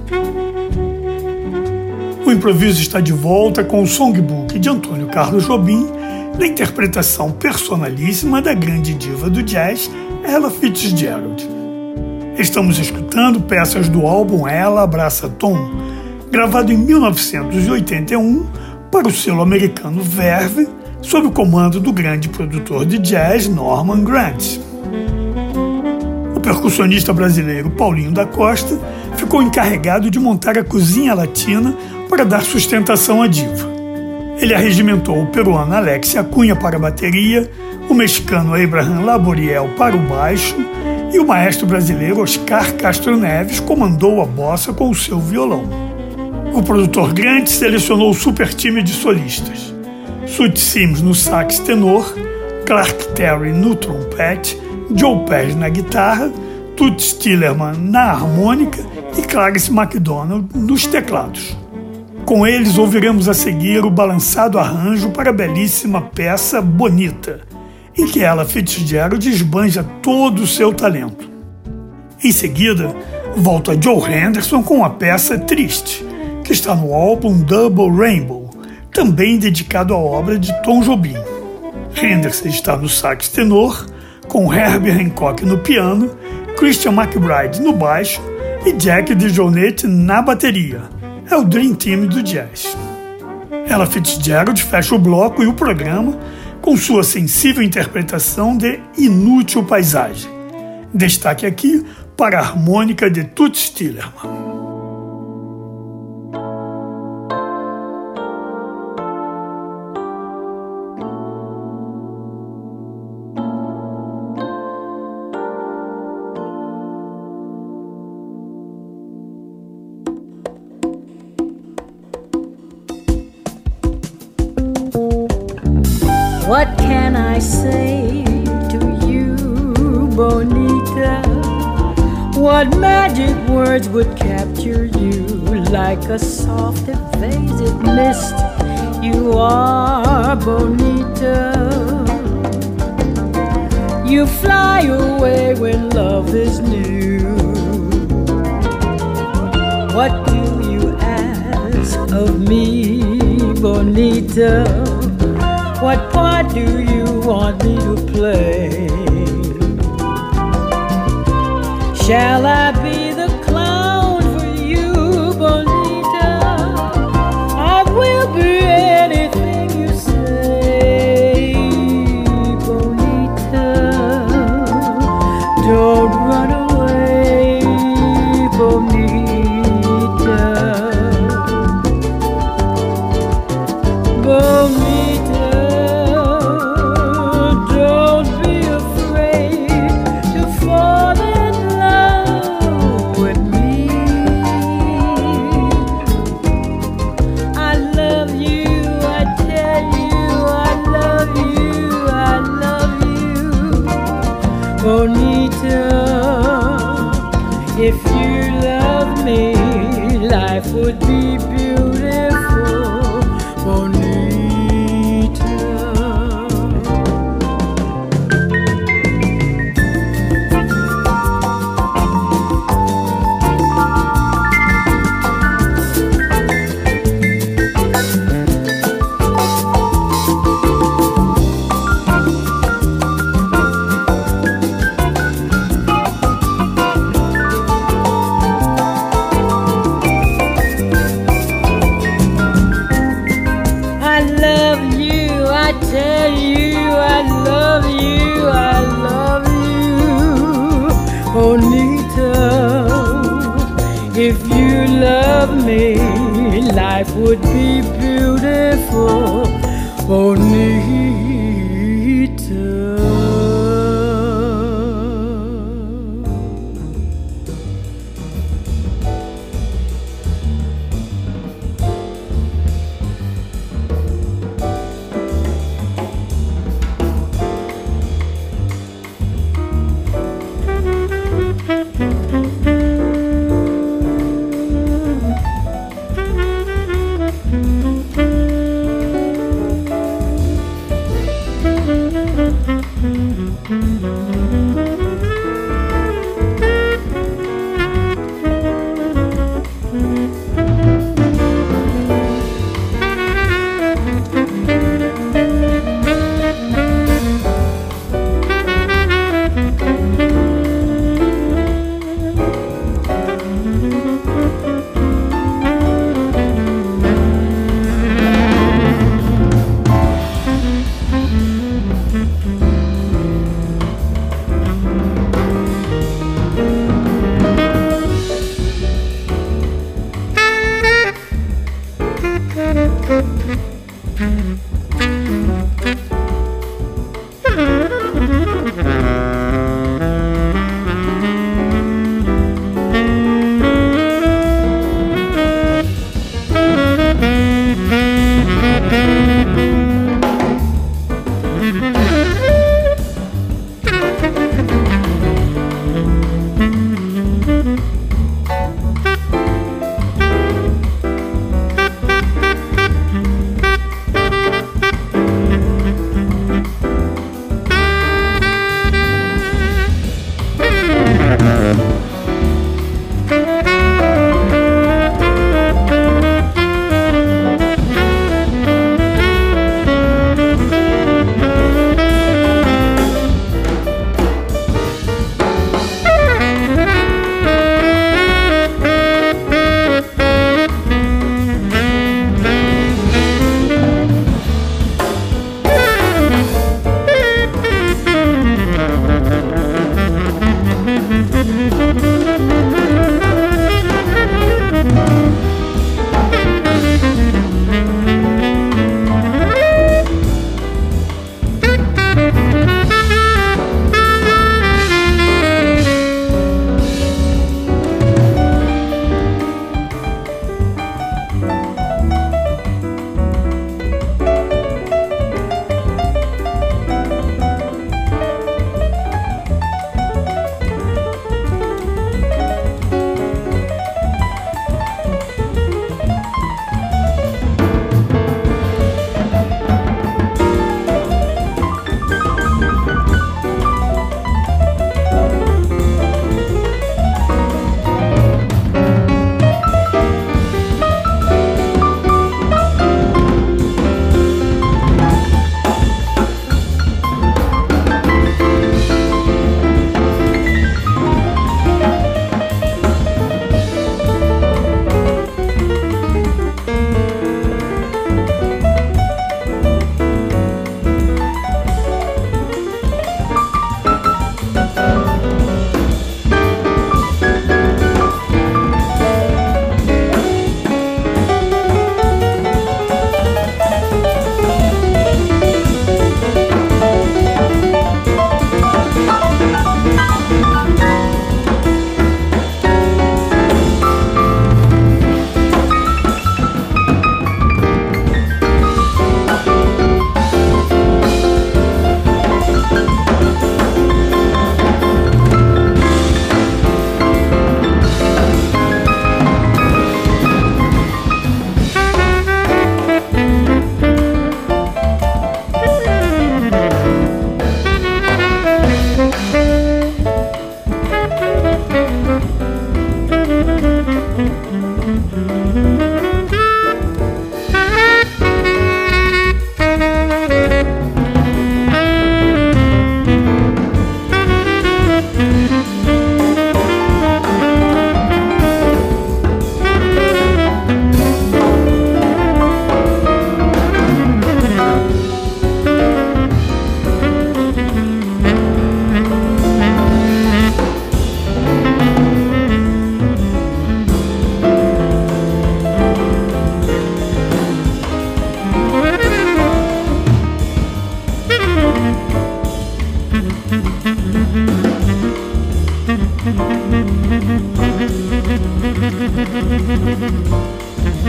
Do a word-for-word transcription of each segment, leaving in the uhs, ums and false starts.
O improviso está de volta com o songbook de Antônio Carlos Jobim, na interpretação personalíssima da grande diva do jazz, Ella Fitzgerald. Estamos escutando peças do álbum Ela Abraça Tom, gravado em mil novecentos e oitenta e um para o selo americano Verve, sob o comando do grande produtor de jazz Norman Grant. O percussionista brasileiro Paulinho da Costa ficou encarregado de montar a cozinha latina para dar sustentação à diva. Ele arregimentou o peruano Alex Acunha para a bateria, o mexicano Abraham Laboriel para o baixo e o maestro brasileiro Oscar Castro Neves comandou a bossa com o seu violão. O produtor Grant selecionou o super time de solistas: Sud Sims no sax tenor, Clark Terry no trompete, Joe Pass na guitarra, Toots Tillerman na harmônica e Clarence McDonald nos teclados. Com eles ouviremos a seguir o balançado arranjo para a belíssima peça Bonita, em que Ella Fitzgerald esbanja todo o seu talento. Em seguida, volta Joe Henderson com a peça Triste, que está no álbum Double Rainbow, também dedicado à obra de Tom Jobim. Henderson está no sax tenor, com Herbie Hancock no piano, Christian McBride no baixo e Jack DeJohnette na bateria. É o Dream Team do jazz. Ella Fitzgerald fecha o bloco e o programa com sua sensível interpretação de Inútil Paisagem. Destaque aqui para a harmônica de Toots Tillerman. What can I say to you, Bonita? What magic words would capture you like a soft evasive mist? You are Bonita. You fly away when love is new. What do you ask of me, Bonita? What part do you want me to play? Shall I be the clown for you, Bonita? I will be anything you say, Bonita. Don't run away, Bonita. Bonita. Bonita, if you love me, life would be beautiful, Bonita. If you love me, life would be beautiful, Bonita. Mm-hmm.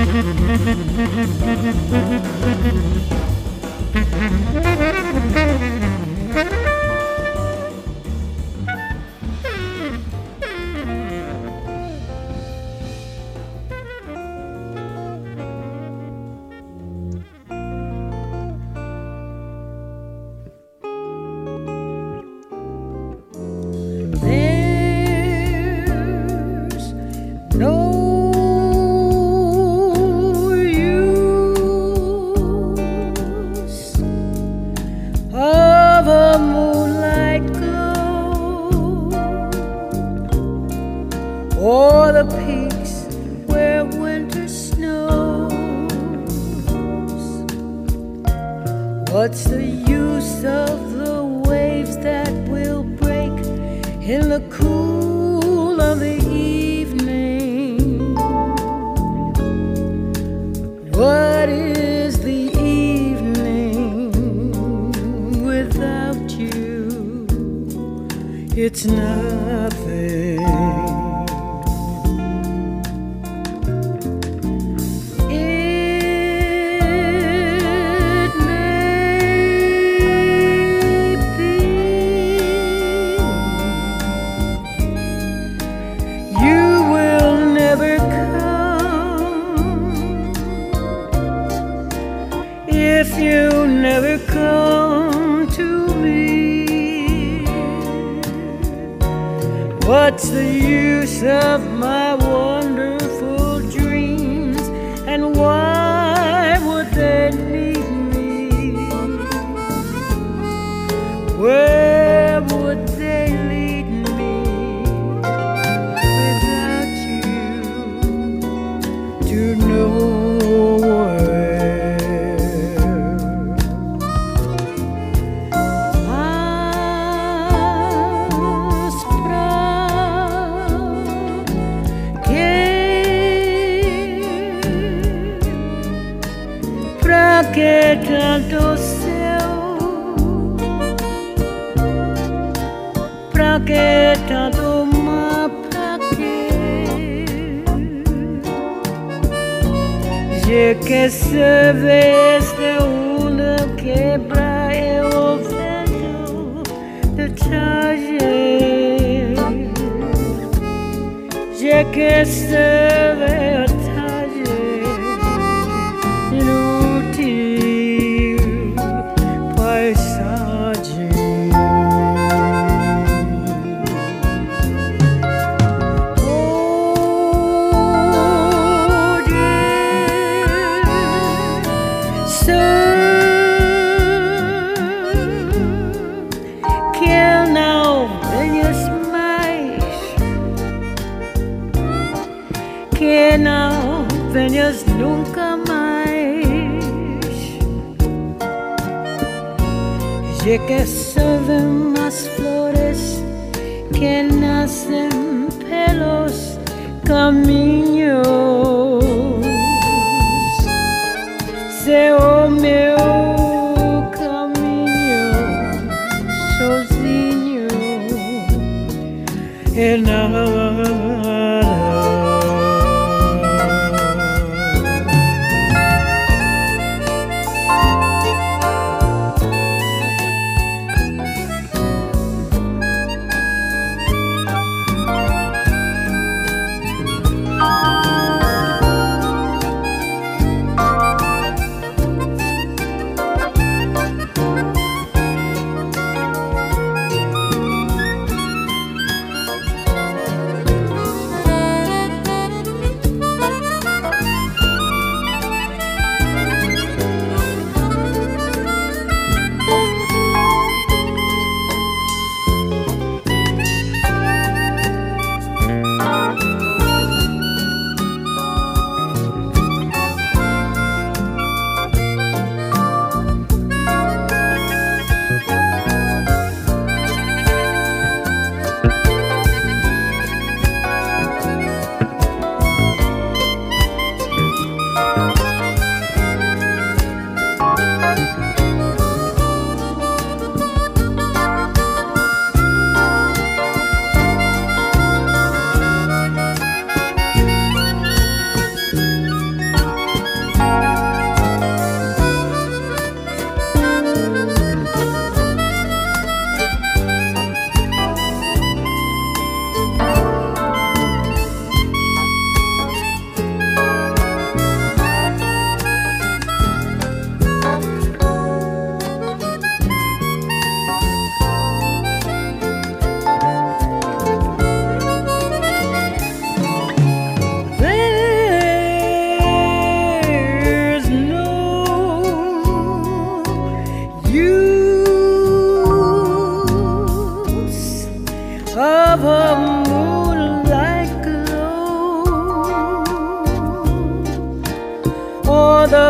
What's the use of the waves that will break in the cool of the evening? What is the evening without you? It's nothing. If you never come to me, what's the use of my wonderful dreams, and why would they need me? Where would they lead me without you to nowhere? Pra que tanto céu? Pra que tanto mar? Pra que? Je que se vê esta onda quebrar eu vento de tarde. Je que se vê a tarde inútil paisagem. Oh, Deus, que não venhas mais, que não venhas nunca mais. Je que se ven más flores que nacen pelos caminhos. Seu meu caminho sozinho e nada.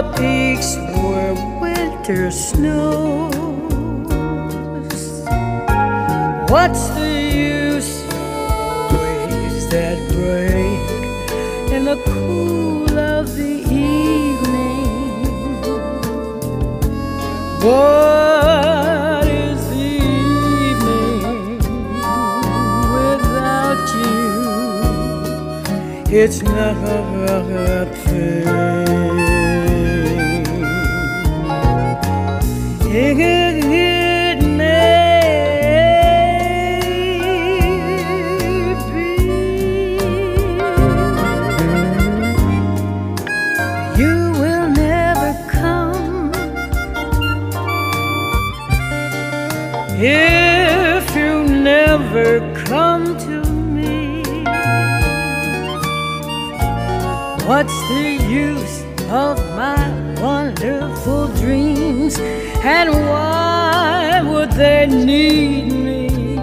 the peaks where winter snows. What's the use of waves that break in the cool of the evening? What is the evening without you? It's not a thing. It, it may be you will never come if you never come to me. What's the use of my wonderful dreams, and why would they need me?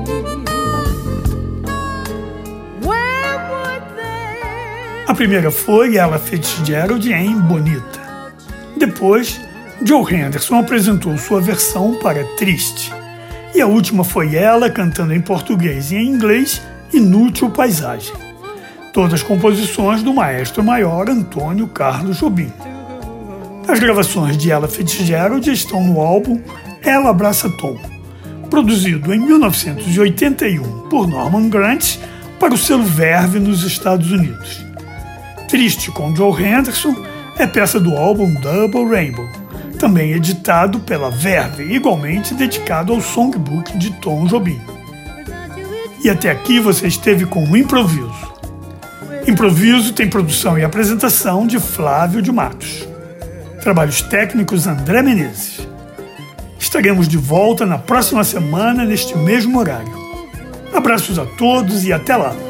Where would they? A primeira foi Ella Fitzgerald em Bonita. Depois, Joe Henderson apresentou sua versão para Triste. E a última foi ela cantando em português e em inglês Inútil Paisagem. Todas composições do maestro maior Antônio Carlos Jobim. As gravações de Ella Fitzgerald estão no álbum Ela Abraça Tom, produzido em mil novecentos e oitenta e um por Norman Granz para o selo Verve nos Estados Unidos. Triste com Joe Henderson é peça do álbum Double Rainbow, também editado pela Verve, igualmente dedicado ao songbook de Tom Jobim. E até aqui você esteve com o Improviso. Improviso tem produção e apresentação de Flávio de Matos. Trabalhos técnicos André Menezes. Estaremos de volta na próxima semana neste mesmo horário. Abraços a todos e até lá!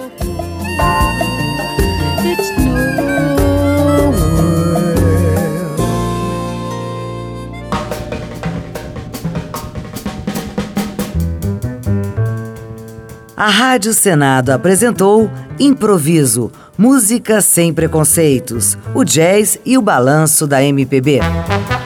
A Rádio Senado apresentou Improviso, música sem preconceitos, o jazz e o balanço da M P B.